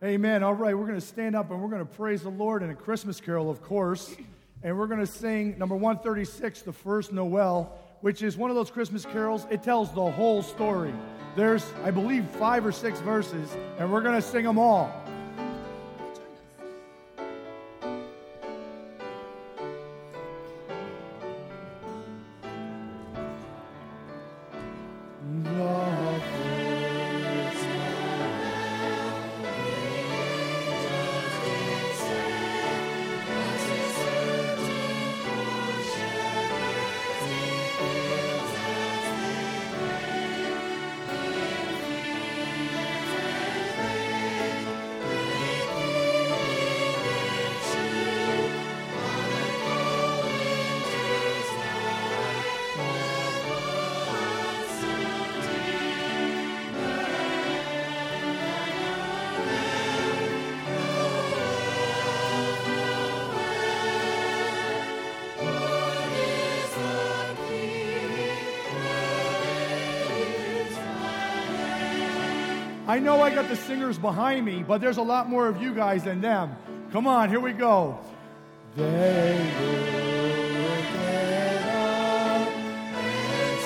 Amen. All right, we're going to stand up and we're going to praise the Lord in a Christmas carol, of course. And we're going to sing number 136, The First Noel, which is one of those Christmas carols. It tells the whole story. There's, I believe, 5 or 6 verses, and we're going to sing them all. I know I got the singers behind me, but there's a lot more of you guys than them. Come on, here we go. They will get up and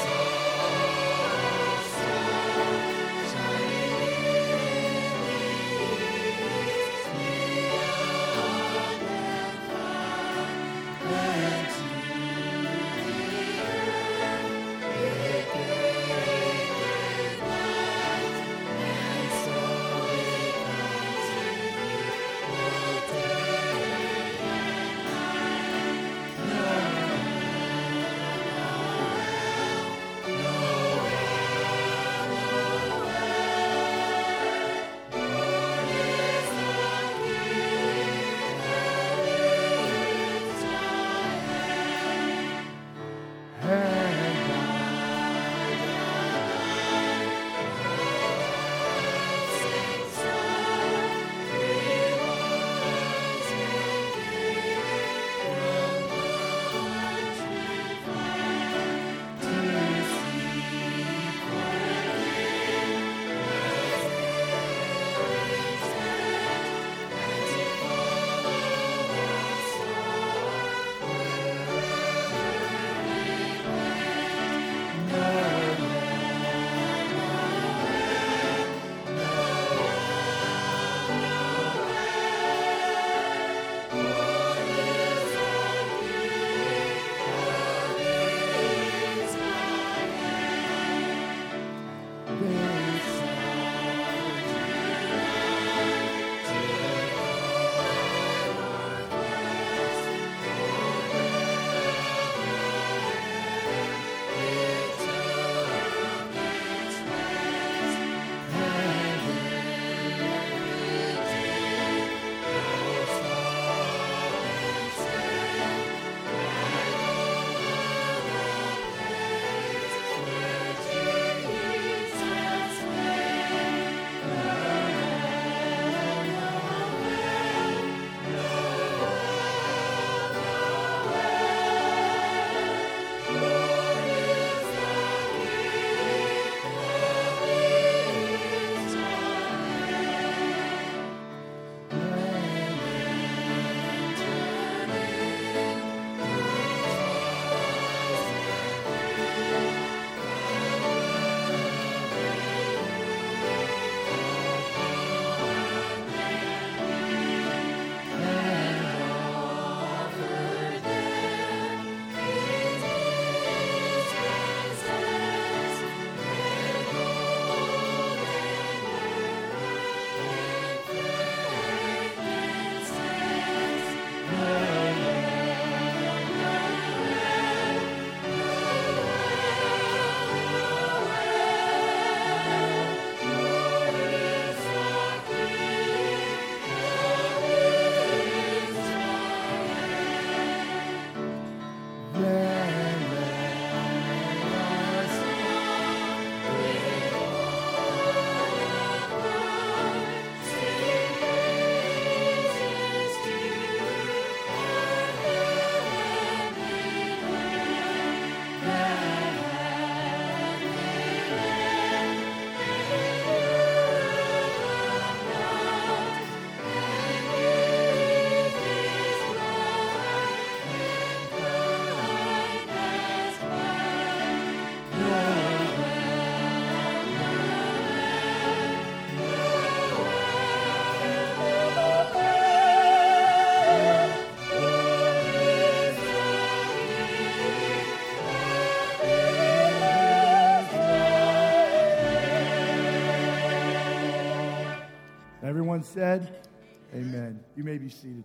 everyone said, amen. You may be seated.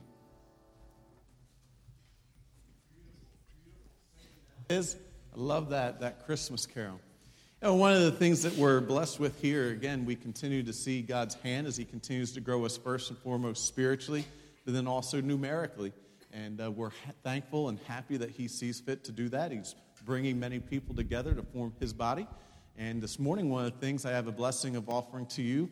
I love that Christmas carol. You know, one of the things that we're blessed with here, again, we continue to see God's hand as He continues to grow us first and foremost spiritually, but then also numerically. And we're thankful and happy that He sees fit to do that. He's bringing many people together to form His body. And this morning, one of the things I have a blessing of offering to you,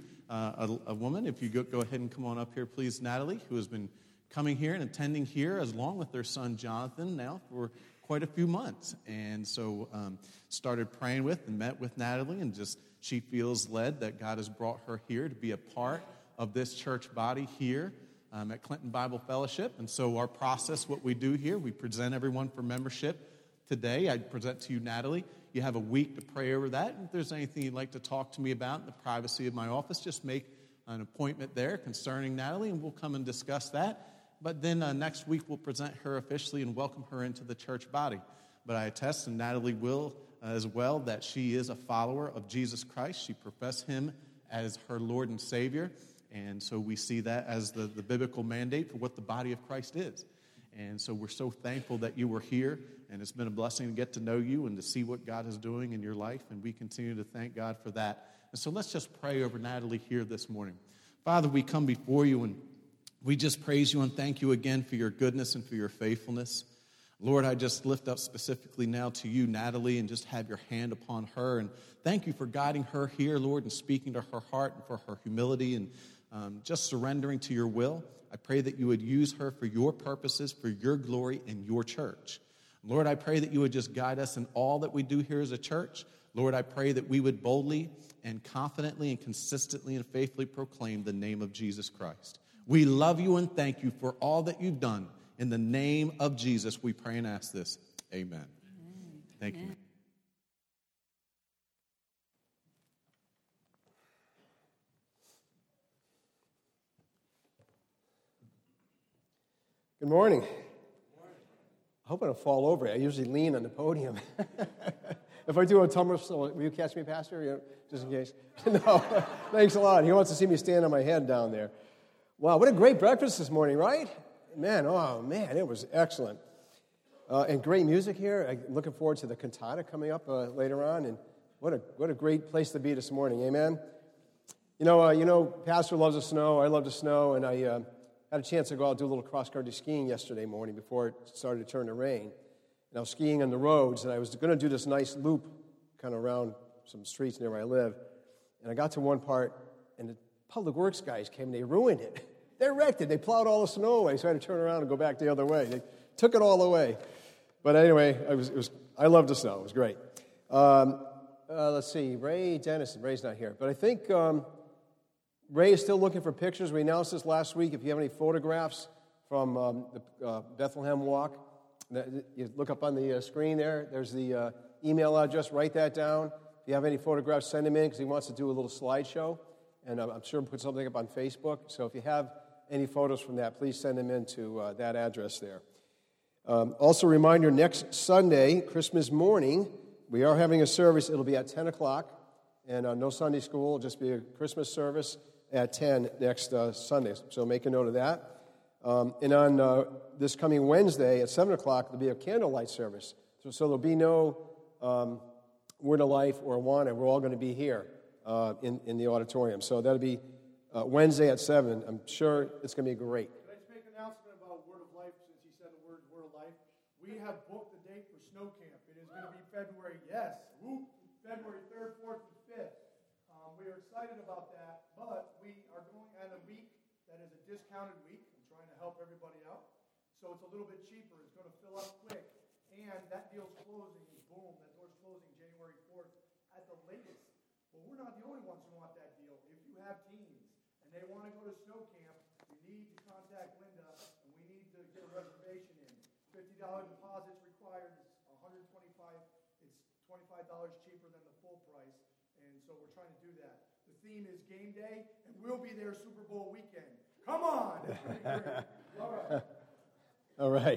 a woman, if you go ahead and come on up here, please, Natalie, who has been coming here and attending here along with their son, Jonathan, now for quite a few months. And so started praying with and met with Natalie, and just she feels led that God has brought her here to be a part of this church body here at Clinton Bible Fellowship. And so our process, what we do here, we present everyone for membership. Today, I present to you, Natalie. You have a week to pray over that. And if there's anything you'd like to talk to me about in the privacy of my office, just make an appointment there concerning Natalie, and we'll come and discuss that. But then next week, we'll present her officially and welcome her into the church body. But I attest, and Natalie will as well, that she is a follower of Jesus Christ. She professed Him as her Lord and Savior. And so we see that as the biblical mandate for what the body of Christ is. And so we're so thankful that you were here, and it's been a blessing to get to know you and to see what God is doing in your life, and we continue to thank God for that. And so let's just pray over Natalie here this morning. Father, we come before you, and we just praise you and thank you again for your goodness and for your faithfulness. Lord, I just lift up specifically now to you, Natalie, and just have your hand upon her. And thank you for guiding her here, Lord, and speaking to her heart and for her humility and just surrendering to your will. I pray that you would use her for your purposes, for your glory and your church. Lord, I pray that you would just guide us in all that we do here as a church. Lord, I pray that we would boldly and confidently and consistently and faithfully proclaim the name of Jesus Christ. We love you and thank you for all that you've done. In the name of Jesus, we pray and ask this. Amen. Thank you. Good morning. I hope I don't fall over. I usually lean on the podium. If I do a tumble, will you catch me, Pastor? Just in case. No, thanks a lot. He wants to see me stand on my head down there. Wow, what a great breakfast this morning, right? Man, it was excellent. And great music here. I'm looking forward to the cantata coming up later on. And what a great place to be this morning. Amen. You know, Pastor loves the snow. I love the snow, and I had a chance to go out and do a little cross-country skiing yesterday morning before it started to turn to rain. And I was skiing on the roads, and I was going to do this nice loop kind of around some streets near where I live. And I got to one part, and the public works guys came, and they ruined it. They wrecked it. They plowed all the snow away, so I had to turn around and go back the other way. They took it all away. But anyway, I loved the snow. It was great. Let's see. Ray Dennison. Ray's not here. But I think Ray is still looking for pictures. We announced this last week. If you have any photographs from the Bethlehem Walk, you look up on the screen there. There's the email address. Write that down. If you have any photographs, send them in because he wants to do a little slideshow. And I'm sure we'll put something up on Facebook. So if you have any photos from that, please send them in to that address there. Also, a reminder, next Sunday, Christmas morning, we are having a service. It'll be at 10 o'clock. And no Sunday school. It'll just be a Christmas service at 10 next Sunday. So make a note of that. And on this coming Wednesday at 7 o'clock, there'll be a candlelight service. So there'll be no Word of Life or Awana. We're all going to be here in the auditorium. So that'll be Wednesday at 7. I'm sure it's going to be great. Can I just make an announcement about Word of Life since he said the word Word of Life? We have booked the date for snow camp. It is going to be February 3rd, 4th, and 5th. We are excited about that, but we are going on a week that is a discounted week. I'm trying to help everybody out. So it's a little bit cheaper. It's going to fill up quick. And that deal's closing. Boom, that door's closing January 4th at the latest. Well, we're not the only ones who want that deal. If you have teens and they want to go to snow camp, you need to contact Linda, and we need to get a reservation in. $50 deposits required. It's $125. It's $25 cheaper than the full price, and so we're trying to do that. The theme is game day, and we'll be there Super Bowl weekend. Come on! It's going to be great. All right.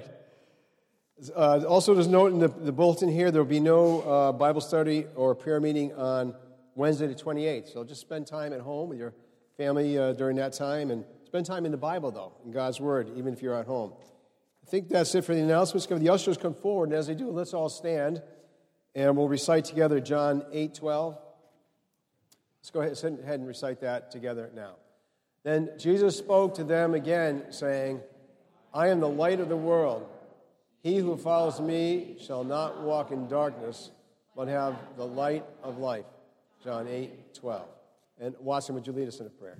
Also, there's a note in the bulletin here, there will be no Bible study or prayer meeting on Wednesday the 28th. So just spend time at home with your family during that time, and spend time in the Bible, though, in God's Word, even if you're at home. I think that's it for the announcements. The ushers come forward, and as they do, let's all stand, and we'll recite together John 8:12. Let's go ahead and recite that together now. Then Jesus spoke to them again, saying, I am the light of the world. He who follows me shall not walk in darkness, but have the light of life. John 8:12. And Watson, would you lead us in a prayer?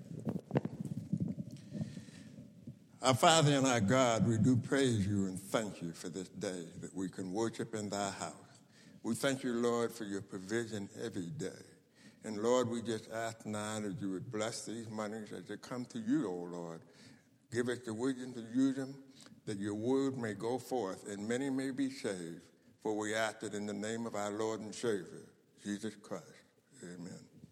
Our Father and our God, we do praise you and thank you for this day that we can worship in thy house. We thank you, Lord, for your provision every day. And Lord, we just ask now that you would bless these monies as they come to you, O Lord. Give us the wisdom to use them, that your word may go forth and many may be saved. For we ask it in the name of our Lord and Savior, Jesus Christ. Amen.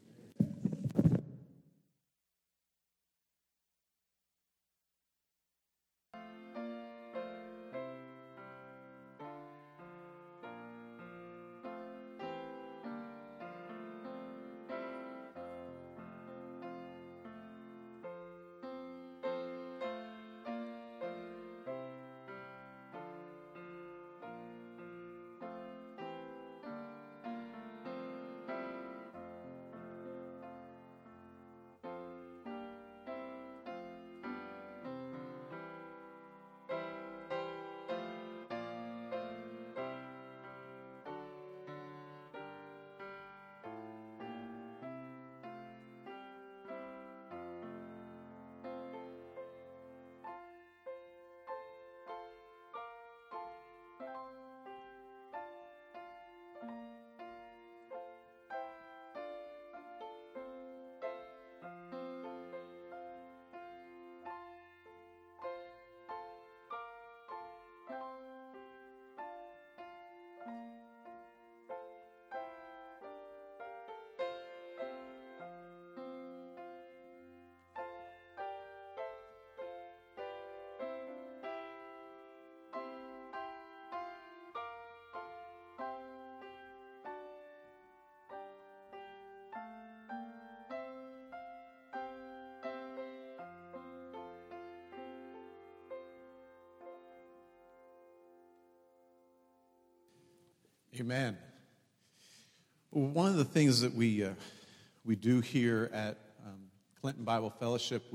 Amen. Well, one of the things that we do here at Clinton Bible Fellowship,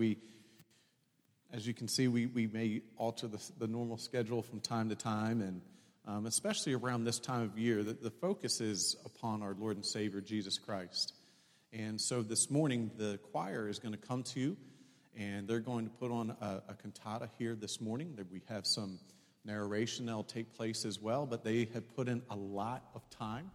as you can see, we may alter the normal schedule from time to time, and especially around this time of year, that the focus is upon our Lord and Savior, Jesus Christ. And so this morning, the choir is going to come to you, and they're going to put on a cantata here this morning. We have some narration that'll take place as well, but they have put in a lot of time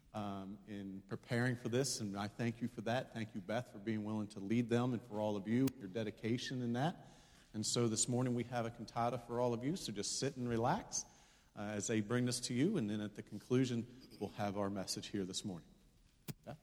in preparing for this, and I thank you for that. Thank you, Beth, for being willing to lead them, and for all of you, your dedication in that. And so this morning we have a cantata for all of you, so just sit and relax as they bring this to you, and then at the conclusion we'll have our message here this morning. Beth?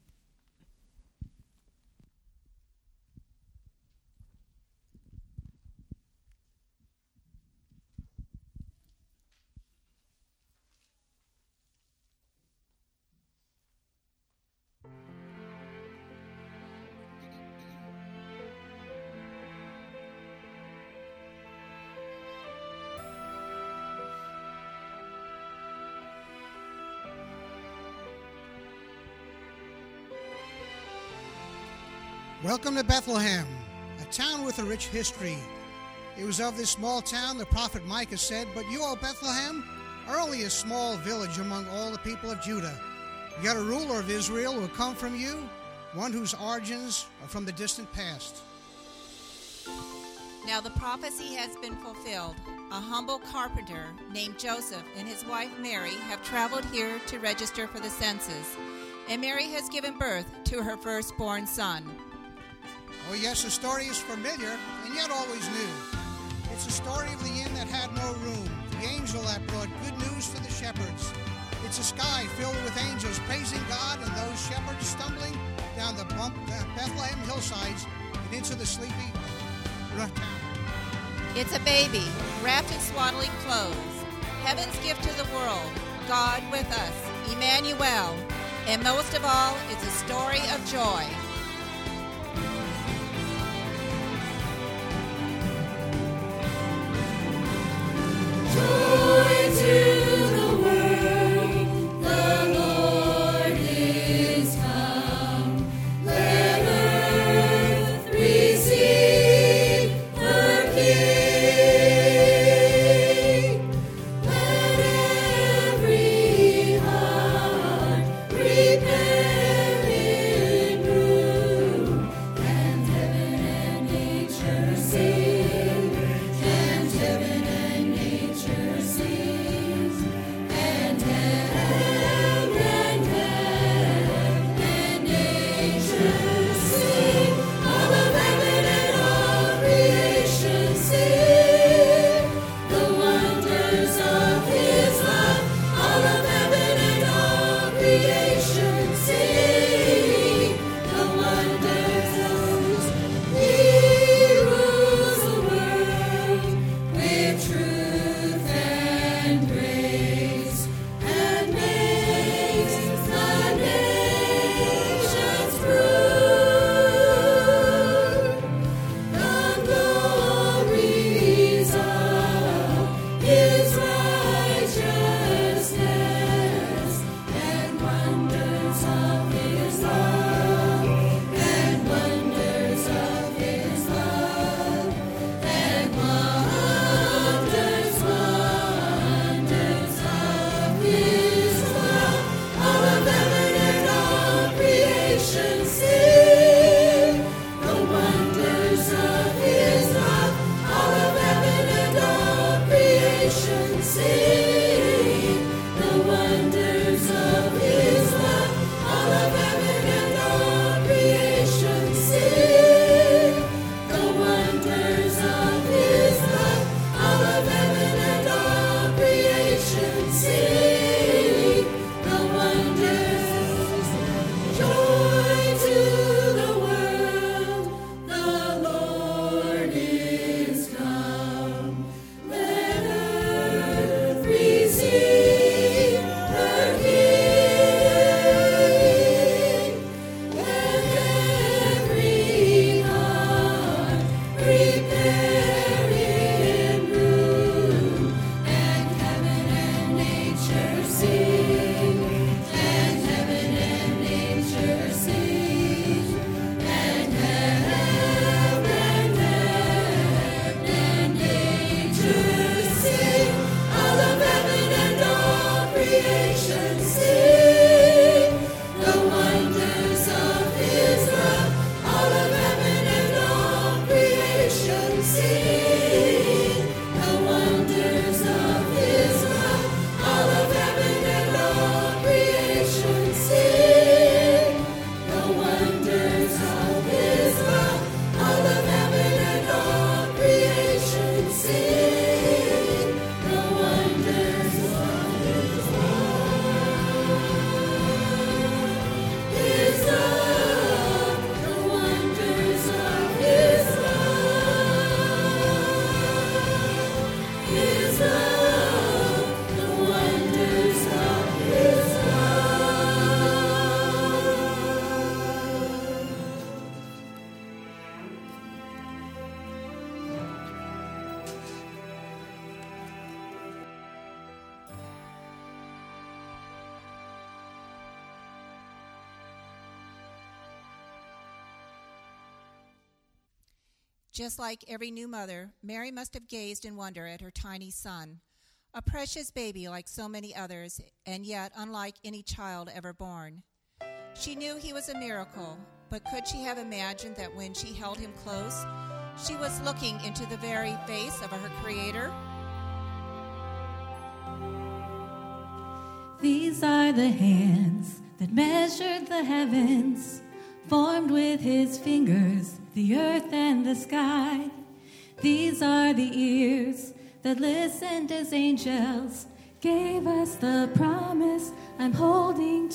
Welcome to Bethlehem, a town with a rich history. It was of this small town the prophet Micah said, "But you, O Bethlehem, are only a small village among all the people of Judah. Yet a ruler of Israel will come from you, one whose origins are from the distant past." Now the prophecy has been fulfilled. A humble carpenter named Joseph and his wife Mary have traveled here to register for the census, and Mary has given birth to her firstborn son. Oh yes, the story is familiar and yet always new. It's the story of the inn that had no room, the angel that brought good news for the shepherds. It's a sky filled with angels praising God and those shepherds stumbling down the Bethlehem hillsides and into the sleepy town. It's a baby wrapped in swaddling clothes, heaven's gift to the world, God with us, Emmanuel, and most of all, it's a story of joy. Just like every new mother, Mary must have gazed in wonder at her tiny son, a precious baby like so many others, and yet unlike any child ever born. She knew he was a miracle, but could she have imagined that when she held him close, she was looking into the very face of her Creator? These are the hands that measured the heavens, formed with his fingers the earth and the sky. These are the ears that listened as angels gave us the promise I'm holding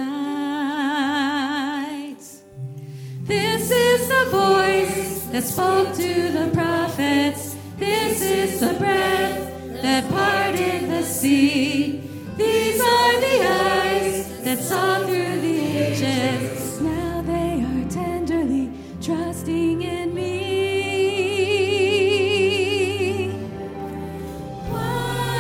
tonight. This is the voice that spoke to the prophets. This is the breath that parted the sea. These are the eyes that saw through the ages. Now they are tenderly trusting in me. One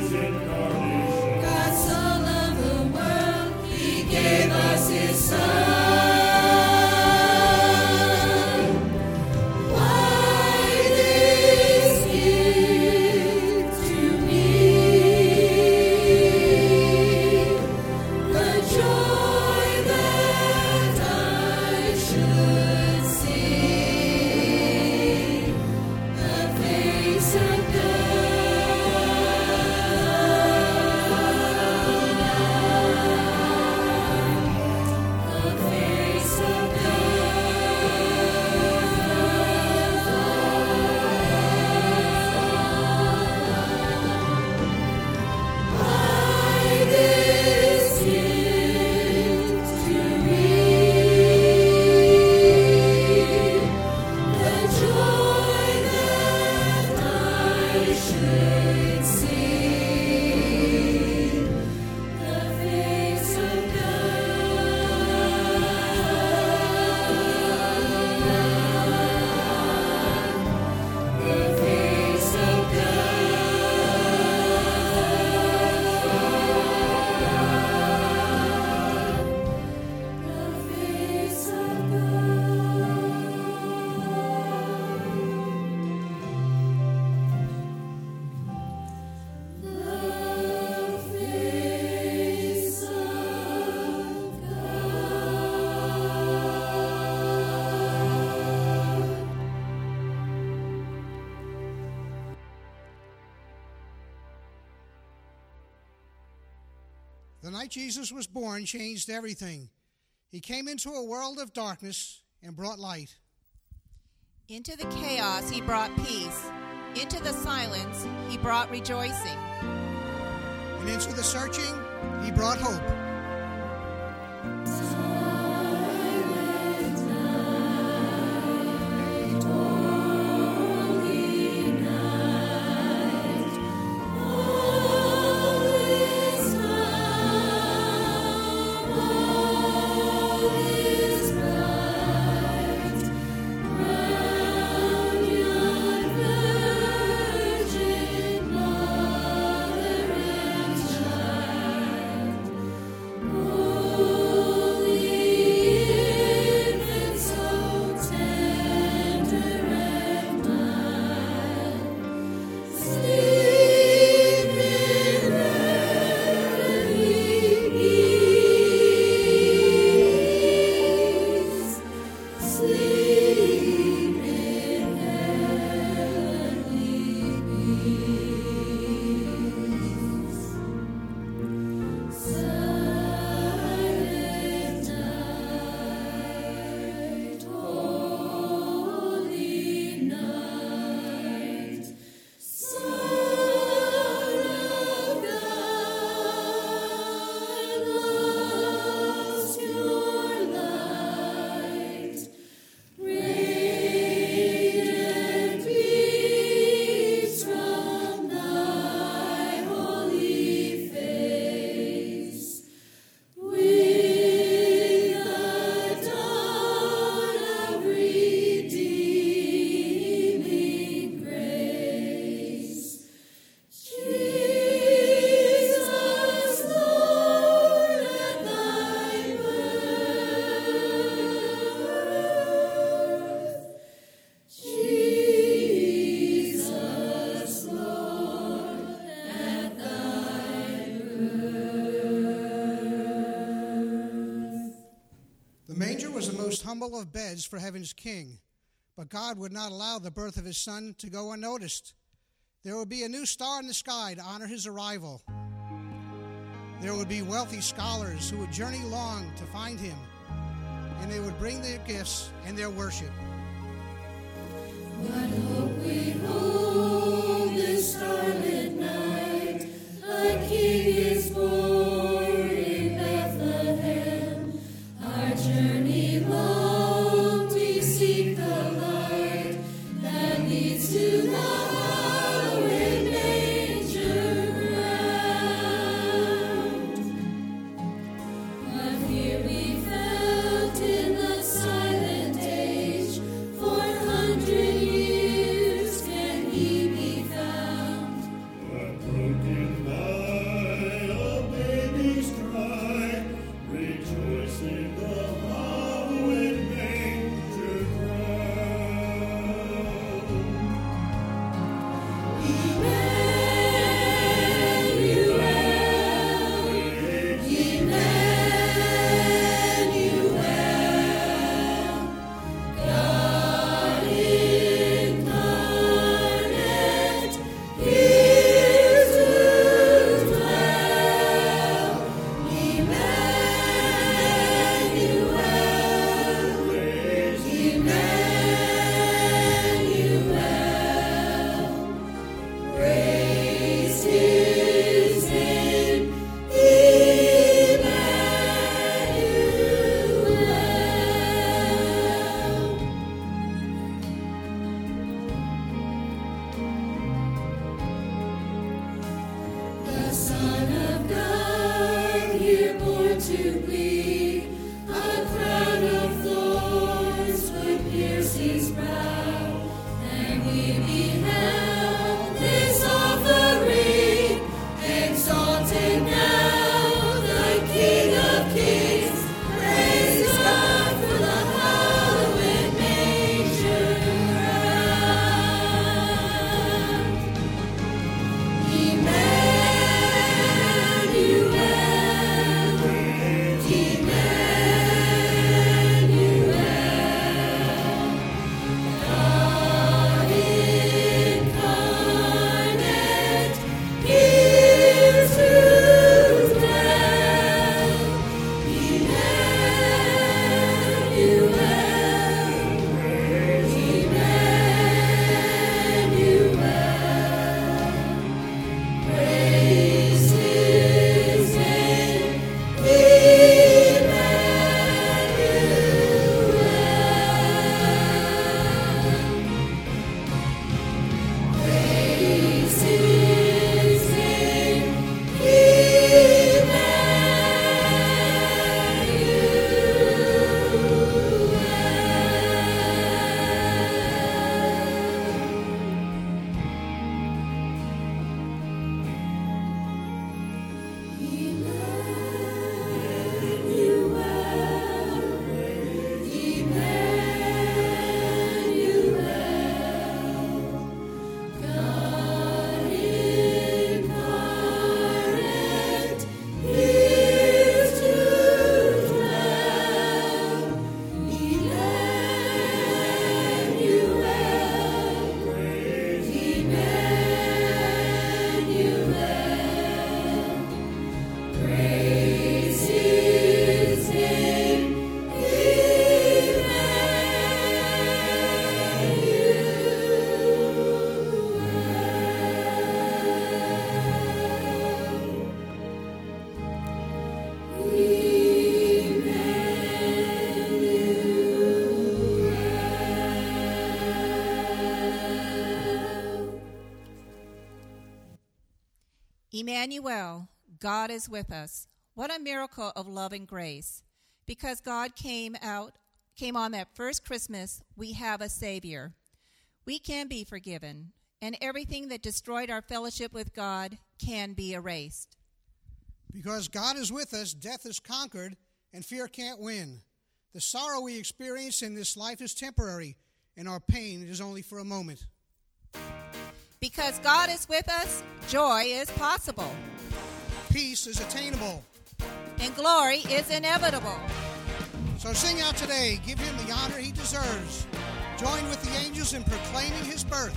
God so loved the world, He gave us His Son. The night Jesus was born changed everything. He came into a world of darkness and brought light. Into the chaos, He brought peace. Into the silence, He brought rejoicing. And into the searching, He brought hope. Humble of beds for heaven's king, but God would not allow the birth of His Son to go unnoticed. There would be a new star in the sky to honor His arrival. There would be wealthy scholars who would journey long to find Him, and they would bring their gifts and their worship. What hope we hold this starlit night, a King is born in Bethlehem. Our journey long, we seek the light that leads to the hallowed manger ground. But here we felt in the silent age, 400 years can He Emmanuel, God is with us. What a miracle of love and grace. Because God came on that first Christmas, we have a Savior. We can be forgiven, and everything that destroyed our fellowship with God can be erased. Because God is with us, death is conquered, and fear can't win. The sorrow we experience in this life is temporary, and our pain is only for a moment. Because God is with us, joy is possible. Peace is attainable. And glory is inevitable. So sing out today. Give him the honor he deserves. Join with the angels in proclaiming his birth.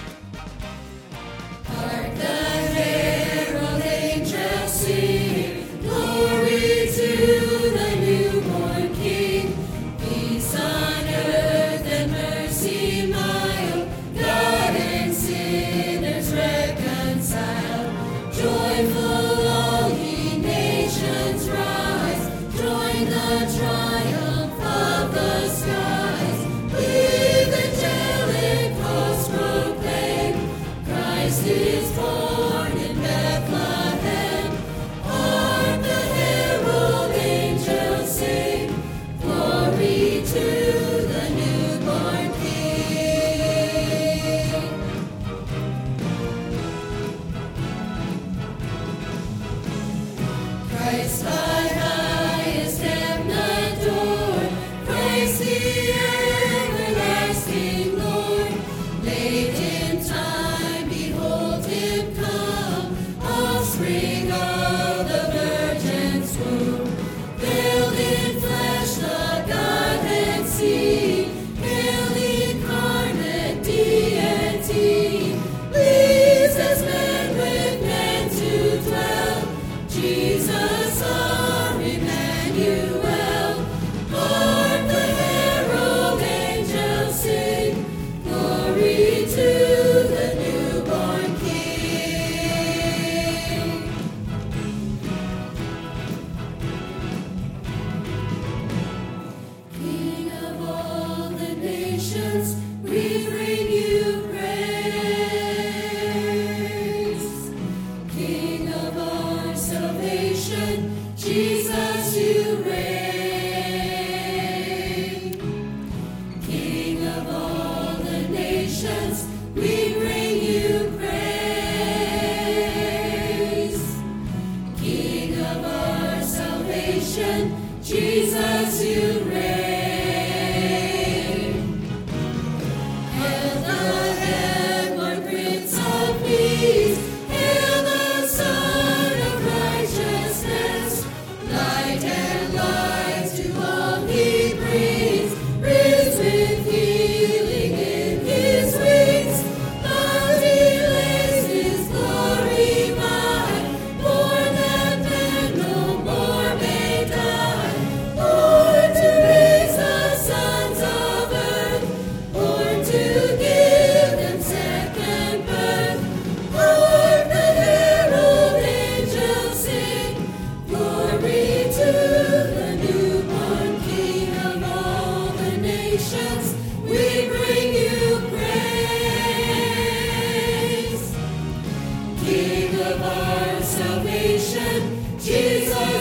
Hark the herald angels sing, glory to the newborn King. Peace on earth and mercy mild, God and sinners reconciled. Joyful all ye nations rise, join the triumph of the skies. With angelic hosts proclaim, Christ is born in Bethlehem. Hark the herald angels sing, glory to the newborn King. Christ by highest heaven adored, Christ the everlasting Lord. Late in time, behold him come, offspring of the Virgin's womb. Veiled in flesh, the Godhead seen, hail incarnate deity. Pleased as men with men to dwell, Jesus our Emmanuel. Hark the herald angels sing, glory to the newborn King. King of all the nations, we bring you praise. King of our salvation, Jesus, you reign. King of all the nations, we bring you praise. King of our salvation, Jesus, you reign. Hail the heavenly Prince of Peace, hail the Son of Righteousness. Light and life to all he brings, risen with healing in his wings. But he lays his glory by, born that men no more may die. Born to raise the sons of earth, born to give them second birth. Hark the herald angels sing, glory to the newborn King of all the nations. We bring you praise. King of our salvation, Jesus.